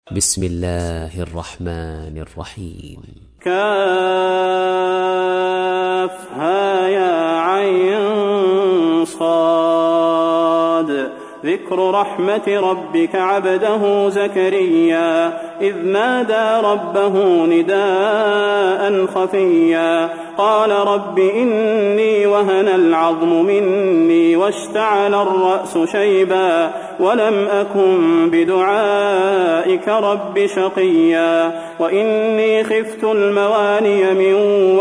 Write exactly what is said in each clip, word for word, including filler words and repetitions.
بسم الله الرحمن الرحيم. كافها يا عين صاد. ذكر رحمة ربك عبده زكريا إذ نادى ربه نداء خفيا قال رب إني وهن العظم مني واشتعل الرأس شيبا ولم أكن بدعائك رب شقيا وإني خفت المواني من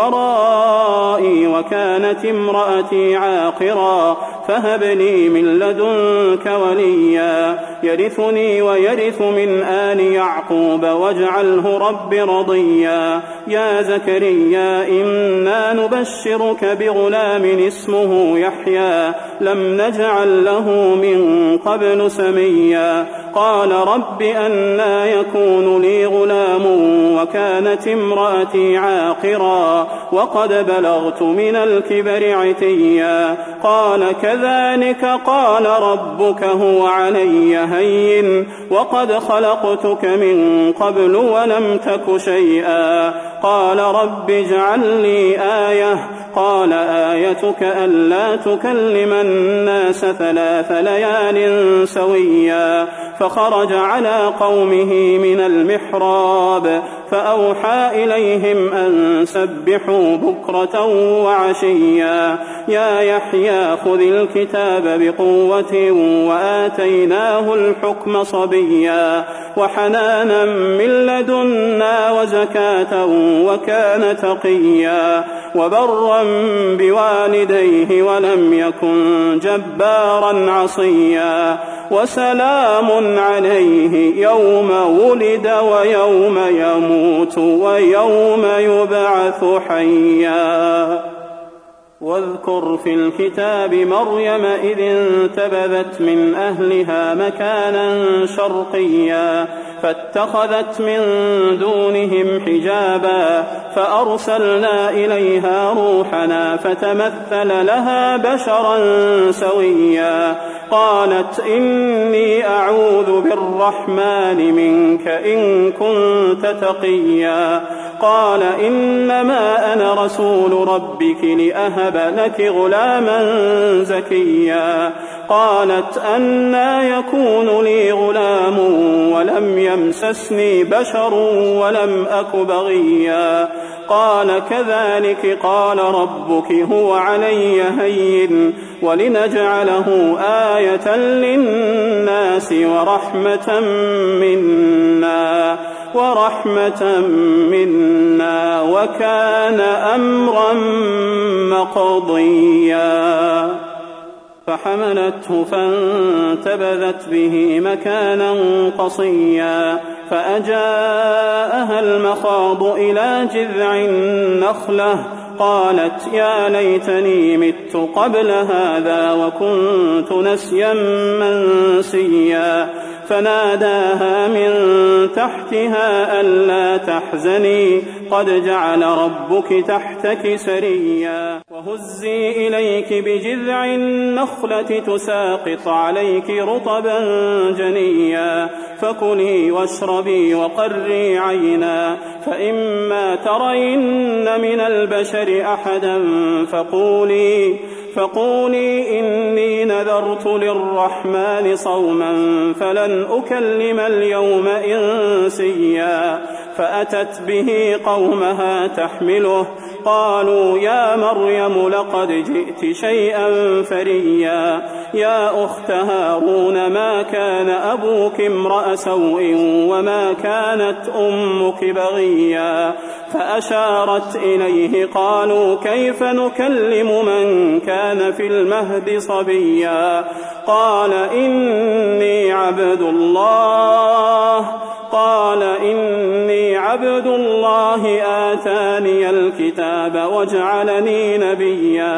ورائي وكانت امرأتي عاقرا فهب لي من لدنك وليا يرثني ويرث من آل يعقوب واجعله رب رضيا يا زكريا إنا نبشرك بغلام اسمه يحيى لم نجعل له من قبل سميا قال رب أنى يكون لي غلام وكانت امرأتي عاقرا وقد بلغت من الكبر عتيا قال كذلك قال ربك هو علي هين وقد خلقتك من قبل ولم تك شيئا قال رب اجعل لي آية قال آيتك ألا تكلم الناس ثلاث ليال سويا فخرج على قومه من المحراب فأوحى إليهم أن سبحوا بكرة وعشيا يا يحيى خذ الكتاب بقوة وآتيناه الحكم صبيا وحنانا من لدنا وزكاة وكان تقيا وبرا بوالديه ولم يكن جبارا عصيا وسلام عليه يوم ولد ويوم يموت ويوم يبعث حيا واذكر في الكتاب مريم إذ انتبذت من أهلها مكانا شرقيا فاتخذت من دونهم حجابا فأرسلنا إليها روحنا فتمثل لها بشرا سويا قالت إني أعوذ بالرحمن منك إن كنت تقيا قال إنما أنا رسول ربك لأهب لك غلاما زكيا قالت أنى يكون لي غلام ولم يمسسني بشر ولم أك بغيا قال كذلك قال ربك هو علي هين ولنجعله آية للناس ورحمة منا ورحمة منا وكان أمرا مقضيا فحملته فانتبذت به مكانا قصيا فأجاءها المخاض إلى جذع النخلة قالت يا ليتني مت قبل هذا وكنت نسيا منسيا فناداها من تحتها ألا تحزني قد جعل ربك تحتك سريا وهزي إليك بجذع النخلة تساقط عليك رطبا جنيا فكلي واشربي وقري عينا فإما ترين من البشر أحدا فقولي فقولي إني نذرت للرحمن صوما فلن أكلم اليوم إنسيا فأتت به قومها تحمله قالوا يا مريم لقد جئت شيئا فريا يا أخت هارون ما كان أبوك امرأ سوء وما كانت أمك بغيا فأشارت إليه قالوا كيف نكلم من كان في المهد صبيا قال إني عبد الله قال إني عبد الله آتاني الكتاب وجعلني نبيا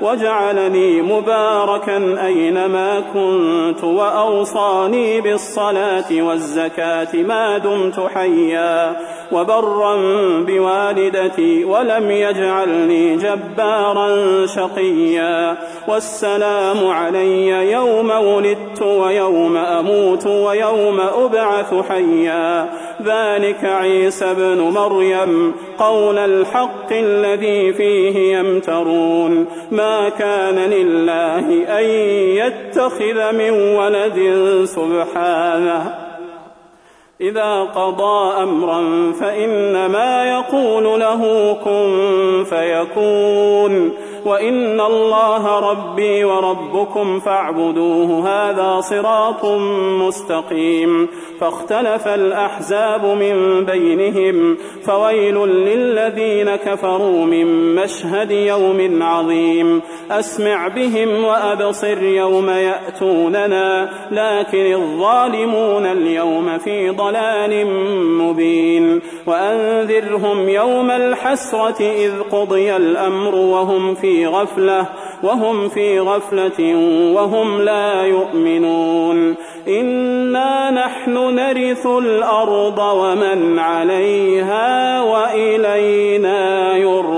وجعلني مباركا أينما كنت وأوصاني بالصلاة والزكاة ما دمت حيا وبرا بوالدتي ولم يجعلني جبارا شقيا والسلام علي يوم ولدت ويوم أموت ويوم أبعث حيا ذلك عيسى بن مريم قول الحق الذي فيه يمترون ما كان لله أن يتخذ من ولد سبحانه إذا قضى أمرا فإنما يقول له كن فيكون وإن الله ربي وربكم فاعبدوه هذا صراط مستقيم فاختلف الأحزاب من بينهم فويل للذين كفروا من مشهد يوم عظيم أسمع بهم وأبصر يوم يأتوننا لكن الظالمون اليوم في ضلال مبين وأنذرهم يوم الحسرة إذ قضي الأمر وهم في غفلة وهم في غفلة وهم لا يؤمنون إنا نحن نرث الأرض ومن عليها وإلينا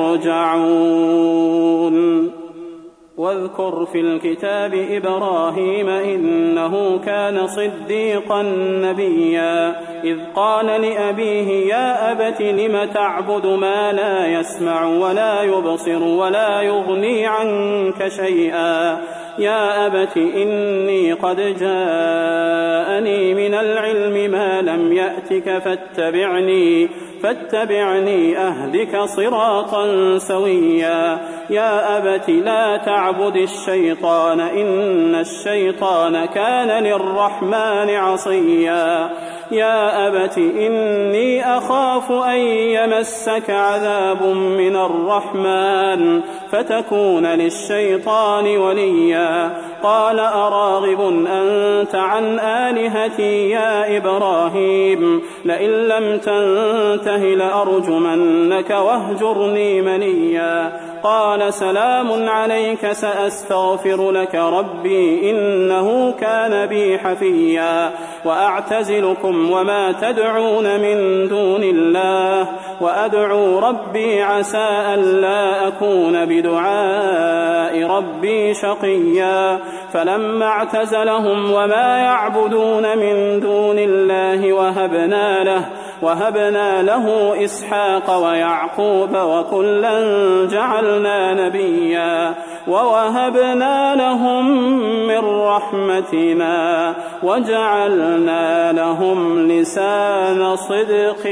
يرجعون واذكر في الكتاب إبراهيم إنه كان صديقا نبيا إذ قال لأبيه يا أبت لم تعبد ما لا يسمع ولا يبصر ولا يغني عنك شيئا يا أبت إني قد جاءني من العلم ما لم يأتك فاتبعني فاتبعني أهدك صراطا سويا يا أبت لا تعبد الشيطان إن الشيطان كان للرحمن عصيا يا أبت إني أخاف أن يمسك عذاب من الرحمن فتكون للشيطان وليا قال أراغب أنت عن آلهتي يا إبراهيم لئن لم تنته لأرجمنك واهجرني مليا قال سلام عليك سأستغفر لك ربي إنه كان بي حفيا وأعتزلكم وما تدعون من دون الله وأدعو ربي عسى ألا أكون بدعاء ربي شقيا فلما اعتزلهم وما يعبدون من دون الله وهبنا له وهبنا له إسحاق ويعقوب وكلا جعلنا نبيا ووهبنا لهم من رحمتنا وجعلنا لهم لسان صدق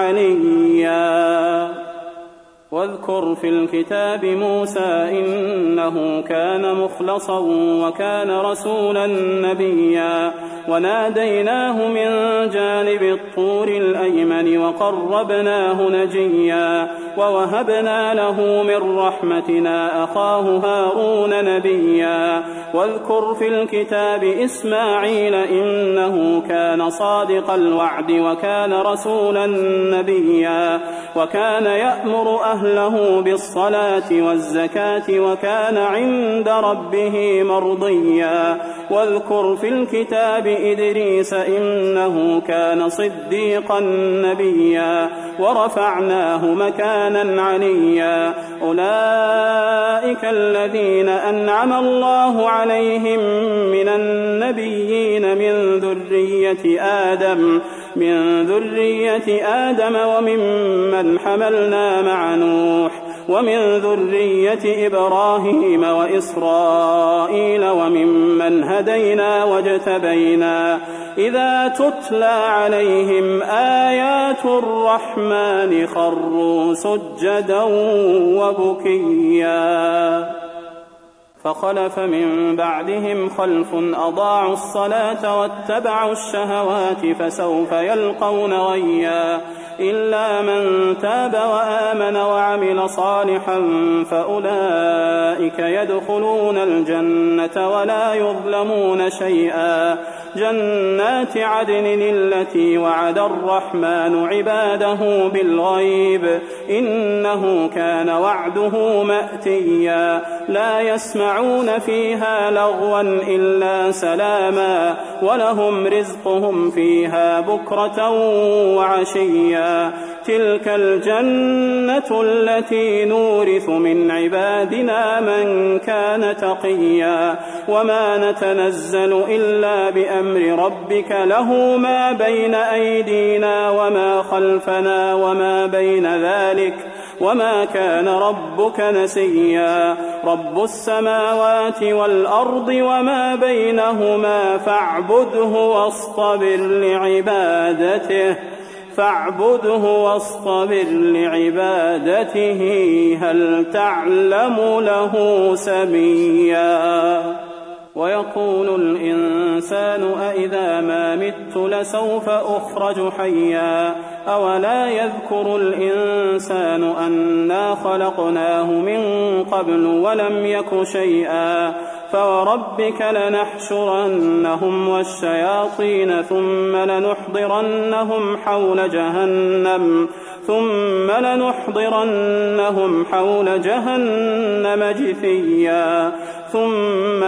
عليا واذكر في الكتاب موسى إنه كان مخلصا وكان رسولا نبيا وناديناه من جانب الطور الأيمن وقربناه نجيا ووهبنا له من رحمتنا أخاه هارون نبيا واذكر في الكتاب إسماعيل إنه كان صادق الوعد وكان رسولا نبيا وكان يأمر أهله بالصلاة والزكاة وكان عند ربه مرضيا واذكر في الكتاب إدريس إنه كان صديقا نبيا ورفعناه مكانا عليا أولئك الذين أنعم الله عليهم من النبيين من ذرية آدم من ذرية آدم وممن حملنا مع نوح ومن ذرية إبراهيم وإسرائيل وممن هدينا واجتبينا إذا تتلى عليهم آيات الرحمن خروا سجدا وبكيا فخلف من بعدهم خلف أضاعوا الصلاة واتبعوا الشهوات فسوف يلقون غيا إلا من تاب وآمن وعمل صالحا فأولئك يدخلون الجنة ولا يظلمون شيئا جنات عدن التي وعد الرحمن عباده بالغيب إنه كان وعده مأتيا لا يسمعون فيها لغوا إلا سلاما ولهم رزقهم فيها بكرة وعشيا تلك الجنة التي نورث من عبادنا من كان تقيا وما نتنزل إلا بأمر ربك له ما بين أيدينا وما خلفنا وما بين ذلك وما كان ربك نسيا رب السماوات والأرض وما بينهما فاعبده واصطبر لعبادته فاعبده واصطبر لعبادته هل تعلم له سميا ويقول الإنسان أإذا ما مت لسوف أخرج حيا أولا يذكر الإنسان أنا خلقناه من قبل ولم يك شيئا فوربك لنحشرنهم والشياطين ثم لنحضرنهم حول جهنم ثم لنحضرنهم حول جهنم جثيا ثم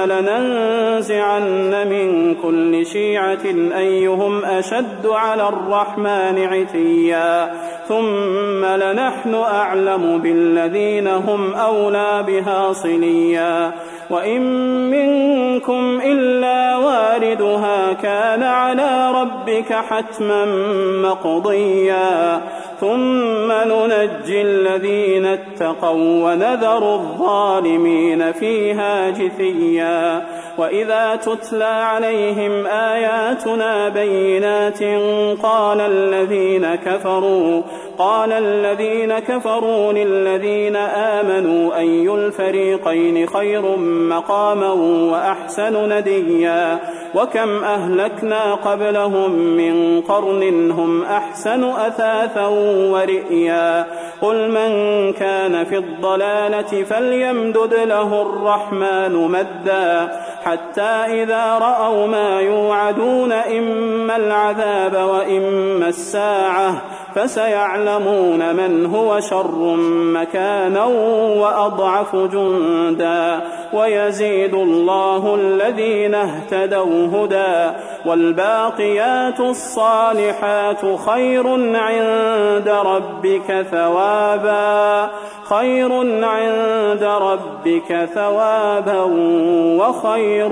لننزعن من كل شيعة أيهم أشد على الرحمن عتيا ثم لنحن أعلم بالذين هم أولى بها صليا وإن منكم إلا واردها كان على ربك حتما مقضيا ثم ننجي الذين اتقوا ونذر الظالمين فيها جثيا وإذا تتلى عليهم آياتنا بينات قال الذين كفروا قال الذين كفروا للذين آمنوا أي الفريقين خير مقاما وأحسن نديا وكم أهلكنا قبلهم من قرن هم أحسن أثاثا ورئيا قل من كان في الضلالة فليمدد له الرحمن مدا حتى إذا رأوا ما يوعدون إما العذاب وإما الساعة فسيعلمون من هو شر مكانا وأضعف جندا ويزيد الله الذين اهتدوا هدى والباقيات الصالحات خير عند ربك ثوابا خير عند ربك ثوابا وخير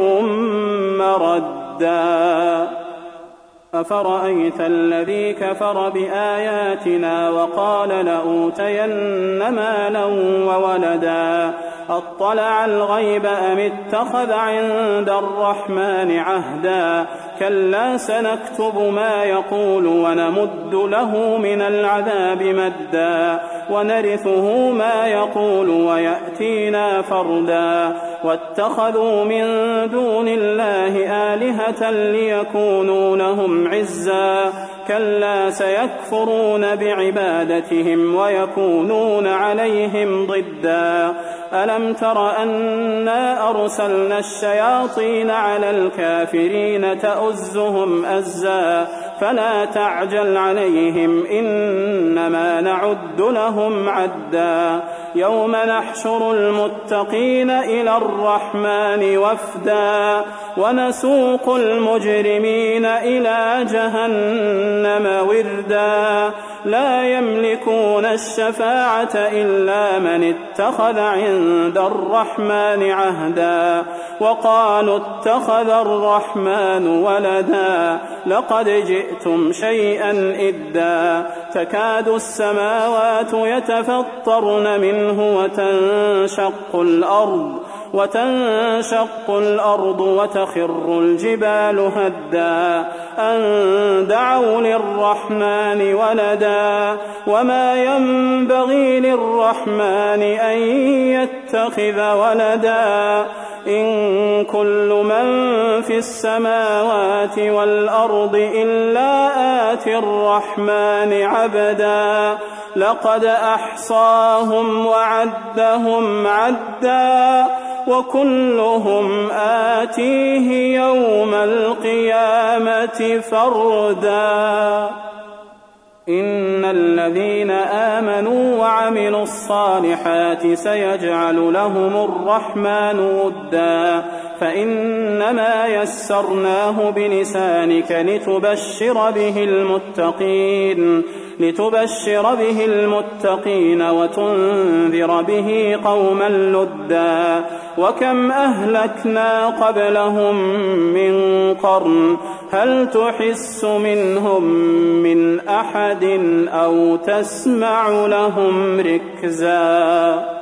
مردا أفرأيت الذي كفر بآياتنا وقال لأوتين مالا وولدا أطلع الغيب أم اتخذ عند الرحمن عهدا كلا سنكتب ما يقول ونمد له من العذاب مدا ونرثه ما يقول ويأتينا فردا واتخذوا من دون الله آلهة ليكونوا لهم عزا كلا سيكفرون بعبادتهم ويكونون عليهم ضدا ألم تر أنا أرسلنا الشياطين على الكافرين تؤزهم أزا فلا تعجل عليهم إنما نعد لهم عدا يوم نحشر المتقين إلى الرحمن وفدا ونسوق المجرمين إلى جهنم وردا لا يملكون الشفاعة إلا من اتخذ عند الرحمن عهدا وقالوا اتخذ الرحمن ولدا لقد جئتم شيئا إدا تكاد السماوات يتفطرن منه وتنشق الأرض وتنشق الأرض وتخر الجبال هدا أن دعوا للرحمن ولدا وما ينبغي للرحمن أن يتخذ ولدا إن كل من في السماوات والأرض إلا آتي الرحمن عبدا لقد أحصاهم وعدهم عدا وكلهم آتيه يوم القيامة فردا إن الذين آمنوا وعملوا الصالحات سيجعل لهم الرحمن ودا فإنما يسرناه بلسانك لتبشر به المتقين لتبشر به المتقين وتنذر به قوما لدا وكم أهلكنا قبلهم من قرن هل تحس منهم من أحد أو تسمع لهم ركزا